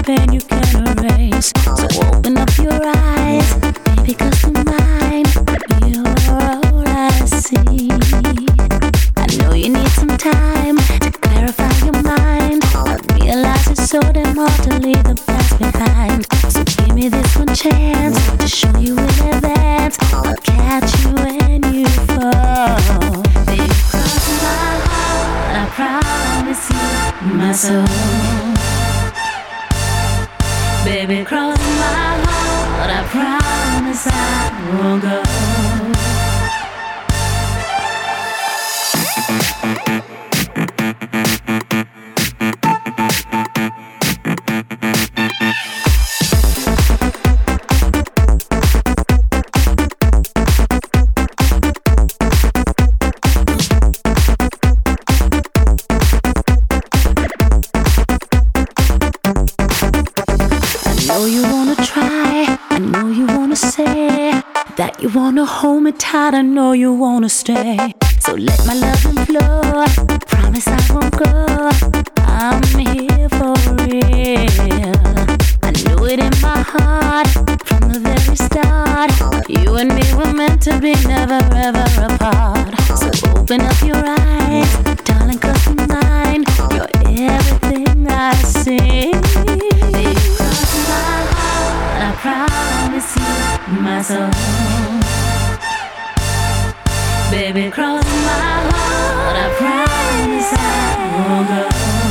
pain you can erase. So open up your eyes, baby, 'cause in mine, you're all I see. I know you need some time to clarify your mind. I realize it's so damn hard to leave the past behind. So give me this one chance to show you in advance. I'll catch you when you fall. Baby, cross my heart, I promise you my soul. Baby, cross my heart, I promise I won't go. That you wanna hold me tight, I know you wanna stay. So let my loving flow, promise I won't go. I'm here for real. I knew it in my heart from the very start. You and me were meant to be, never ever apart. So open up your eyes, darling, 'cause in mine, you're everything I see. Baby, cross my heart, I promise you my soul. Baby, cross my heart, I promise I won't go.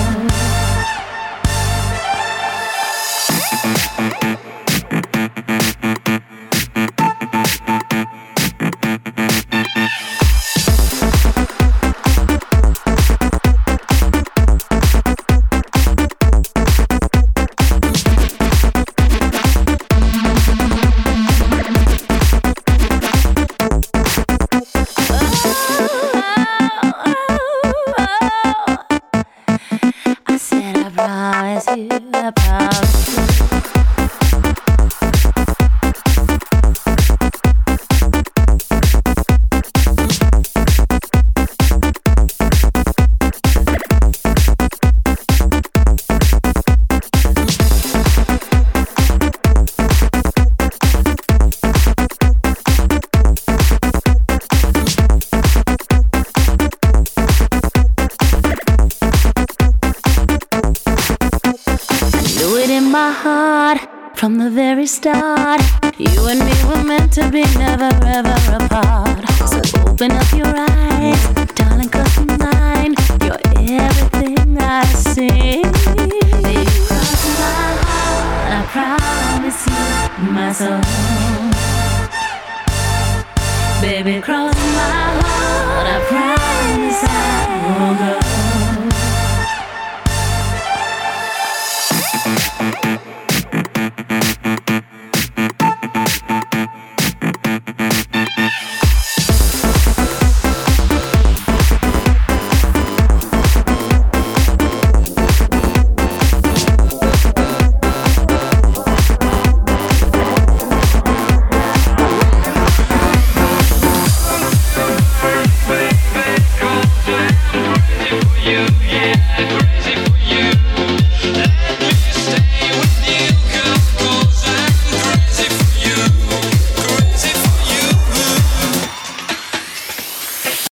From the very start, you and me were meant to be, never ever apart. So open up your eyes, darling, 'cause